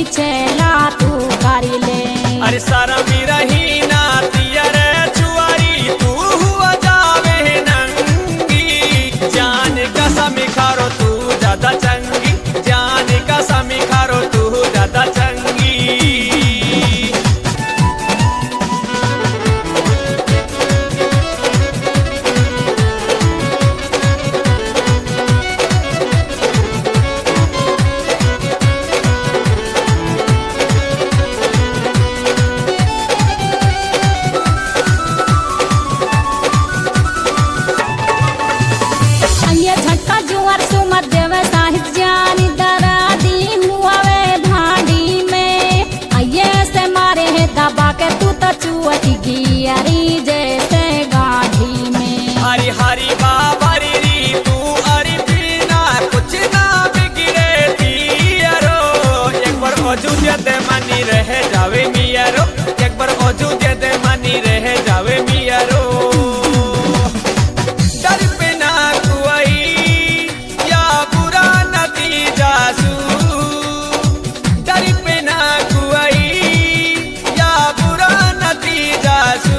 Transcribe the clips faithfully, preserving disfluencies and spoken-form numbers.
छेला तू करी ले। अरे सारा मेरा ही ना तियर छुआरी तू हुआ जावे नंगी, जान का समी खारो तू ज्यादा चंगी, जान का समी खारो तू ज्यादा चंगी। जैसे गाढ़ी में हरी हरी बाबरी री तू अरी बिना कुछ ना बिगड़े तियरो, एक बार औजू दे मनी रह जावे मियारो, एक बार औजू दे मनी रह जावे मियारो। डर पे ना कुआई या बुरा नतीजा सू, डर पे ना कुआई या बुरा नतीजा सू,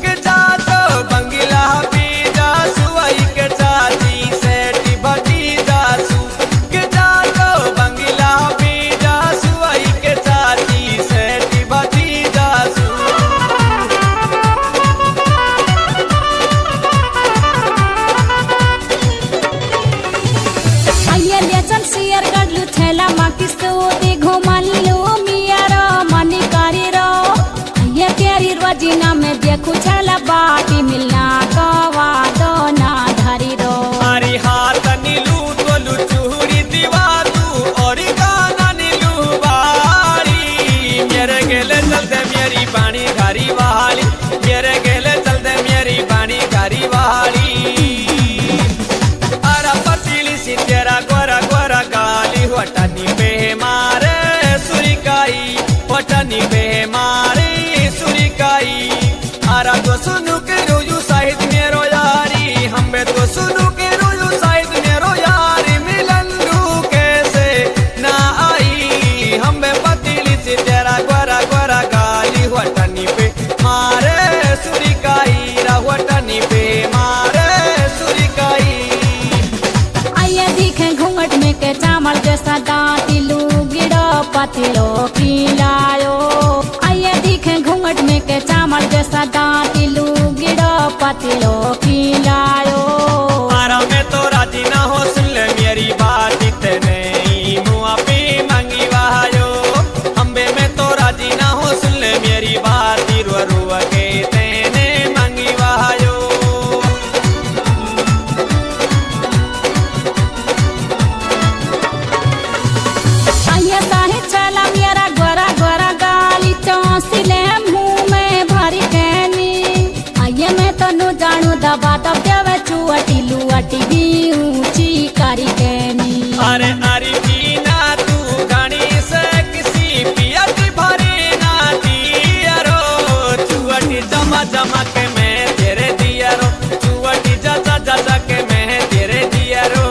जिना में देखू छला बाटी मिलना कवा दो ना धरी रो। अरे हाथ नीलू तोलू चूड़ी दीवा तू और गाना नीलू बारी, मेरे गेले चलते मेरी बाणी घारी वाली, मेरे गेले चलते मेरी बाणी घारी वाली। अरे पतीली सी तेरा गोरा गोरा गाली वटनी पे मारे सुरिकाई, वटनी पे मारे सुरिकाई। आरा तो सुनु के रोयू साहिद मेरो यारी, हमें तो सुनु के रोयू साहिद मेरो यारी, मिलन रू कैसे ना आई, हमें पतीली से तेरा गोरा गोरा गाली वटनी पे मारे सुरिकाई, रा वटनी पे मारे सुरिकाई। आइए दिखे घूंघट में के चावल जैसा दांती लू गिरो पतिलो खिलायो, आइए दिखे घूंघट में के चावल जैसा दांती लू गिरो पतिलो खिलायो। आरा में तो राजी ना हो सुन ले मेरी बात इतने मुआ पे मांगी वायो, अम्बे में तो राजी ना हो सुन ले मेरी बात रुआ रुआ के तेने मांगी वायो। आइए साहिब चला मेरा गोरा गोरा गाली चौंसिले मुंह में भरी कहनी, आइए मैं तो नु जानू दबा दब देवे चुअटी लुअटी भी ऊंची करी कहनी। अरे अरे बीना तू गानी से किसी पियती भरी ना दियरो, चुअटी जमा जमा के मैं तेरे दियरो, चुअटी जजा जजा के मैं तेरे दियरो।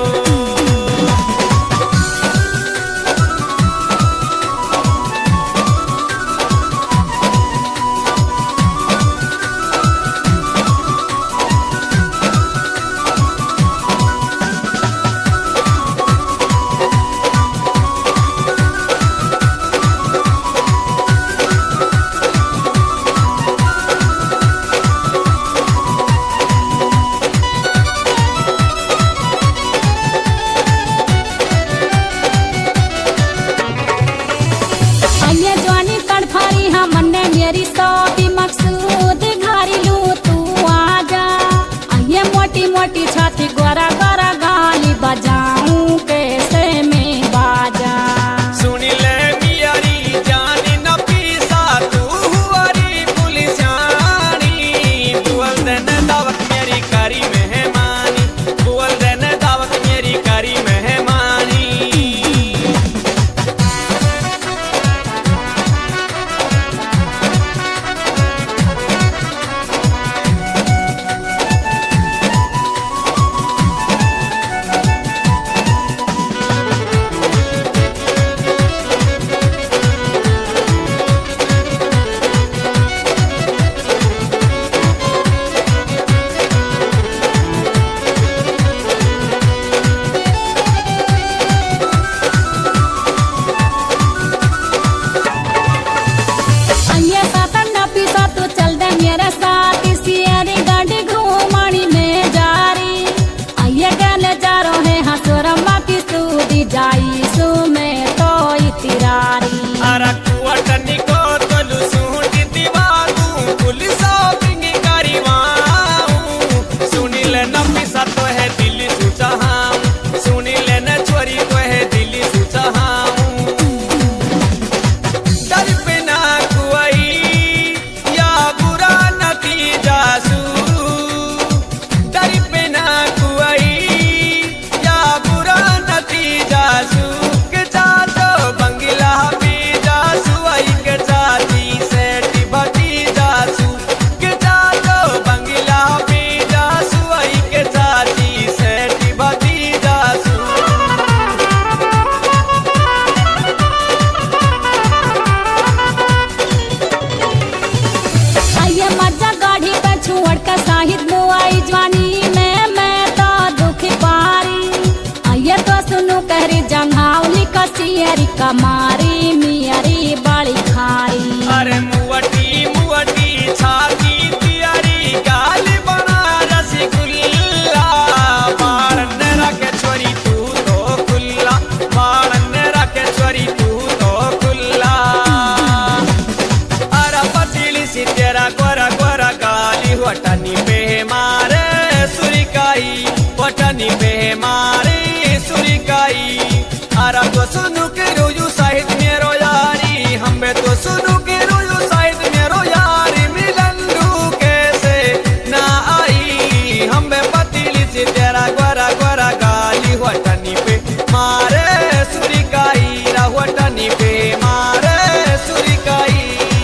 वटनी पे मारे सुरिकाई, वटनी पे मारे सुरिकाई। आरा तो सुनु के रोजू साहित मेरो यारी, हमें तो सुनु के रोजू साहित मेरो यारी। मिलंदू कैसे ना आई, हमें पतीली से तेरा गोरा गोरा गाली। वटनी पे मारे सुरिकाई, रा वटनी पे मारे सुरिकाई।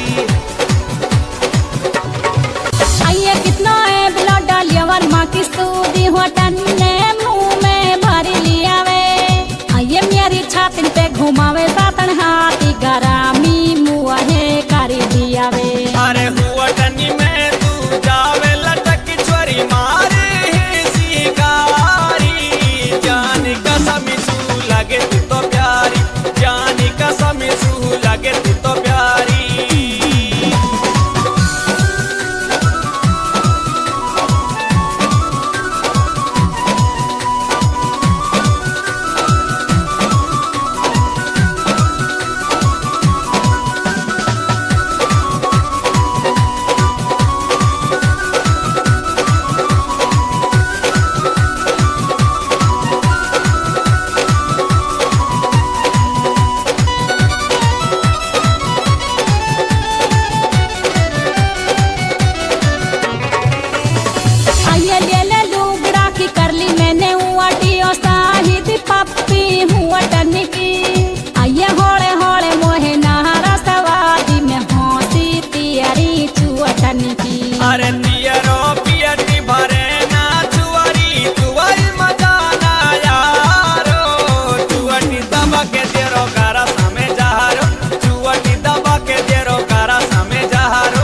आइए कितना है बिला डालिया वर माँ की सूदी होटन ने मुंह में भर लिया वे। आइए मेरी छातिन पे घुमावे सातन हाथी गरामी मुँह है कर दिया वे। अरे हुवटनी में तू जावे लटक छोरी मारे है शिकारी। जानी कसम सू लगे तू तो प्यारी, जानी कसम सू लगे तू तो प्यारी। आइए ले ले लुगड़ा की कर ली मैंने उटी और साहिद पप्पी हुटन की। आइए होले होले मोहे नहरा सवादी में हंसी तियरी चुअटन की। अरे तियरो पियटी भरे ना चुवरी, चुवरी मजा ना यारो। चुवटी दबा के तेरो गारा सामे जहारो, चुवटी दबा के तेरो गारा सामे जहारो।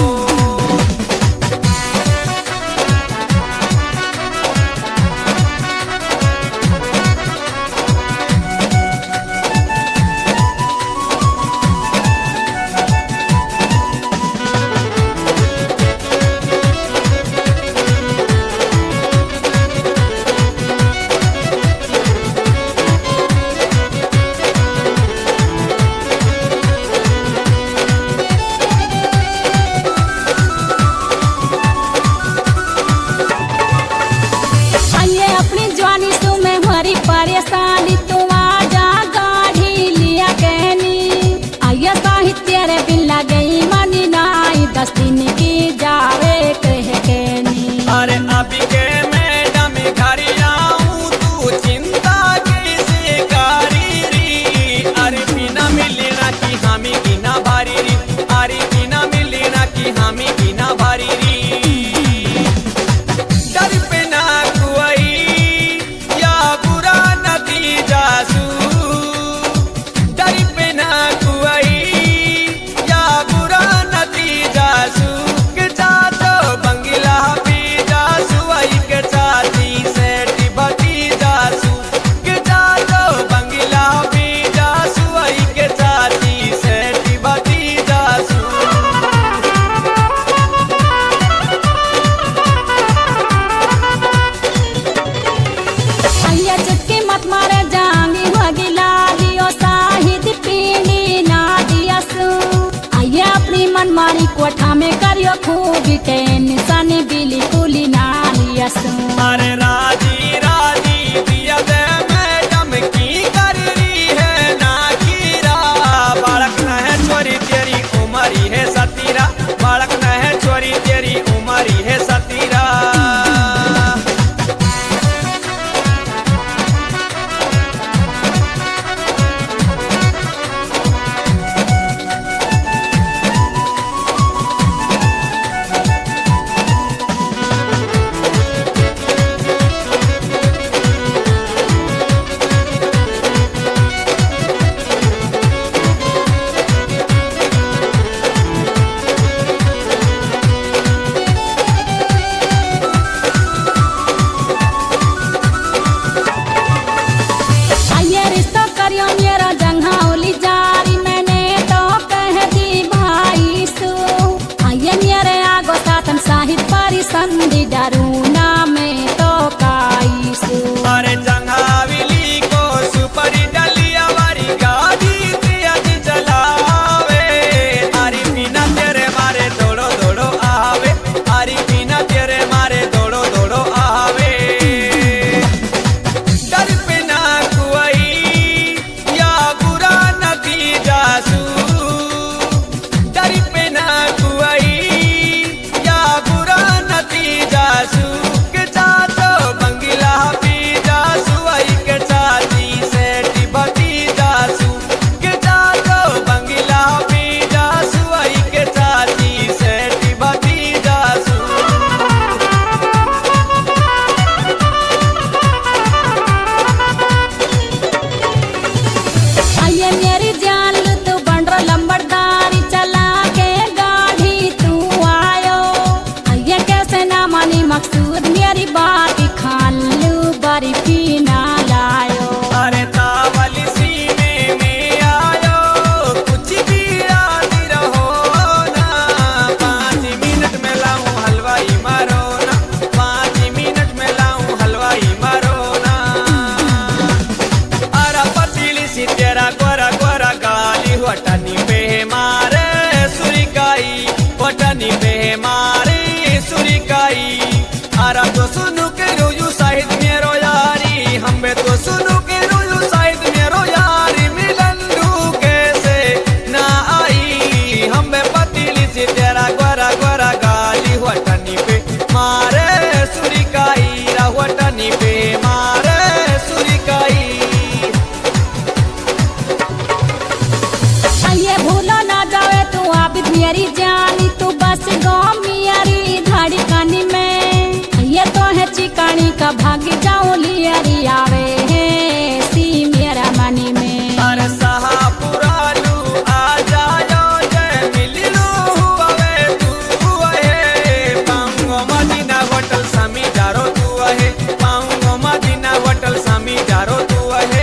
आइए अपनी जवानी सु में हरी परेशानी तू आजा गाड़ी लिया कहनी। आइए साहित्य रे बिन लगई मनी नाई दस दिन की जावे कह कहनी। अरे अभी के मैडम घर आऊं तू चिंता कैसे करी री। अरे बिना मिलना की हामी की ना भारी री, अरे बिना मिलना की हामी की ना भारी री। डर पे ना कोई या बुरा नतीजा सू, डर पे ना कोई या बुरा नतीजा सू। के चाचो बंगला भी जासू, आई के चाची सेठी भती जासू। के चाचो बंगला भी जासू, आई के चाची सेठी भती जासू। आइए चुटकी मत मारे जांगी होगी लाली ओ साहिद पीली ना दिया सू। आइए अपनी मनमानी कोठा में करियो खूब टेंशन बिल्कुल ना लिया सू। अरे राजी राजी दिया दे मैडम की कर रही है ना कीरा। बालक न है छोरी तेरी उमरी है सतीरा, बालक न है छोरी तेरी उमरी है सतीरा। वटनी पे मारी सुरिकाई आरा तो सुनु के रोजू साहिद मेरो यारी हमें तो सुनु के रोजू साहिद मेरो यारी मिलन कैसे ना आई हमें पतीली से तेरा गोरा गोरा गाली वटनी पे मारे सुरिकाई रा वटनी पे मारे सुरिकाई ये भूलो ना जावे तू आबिद मेरी जानी तू बस गाँव मियारी धड़कनी में ये तो है चिकानी का भागी जाऊं लियरी आवे है सी मेरा मनी में अरे सहापुरालू आ जायो जय मिलिलू अवे तू है पाऊंगो मदीना होटल समी जारो तू है पाऊंगो मदीना होटल समी जारो तू है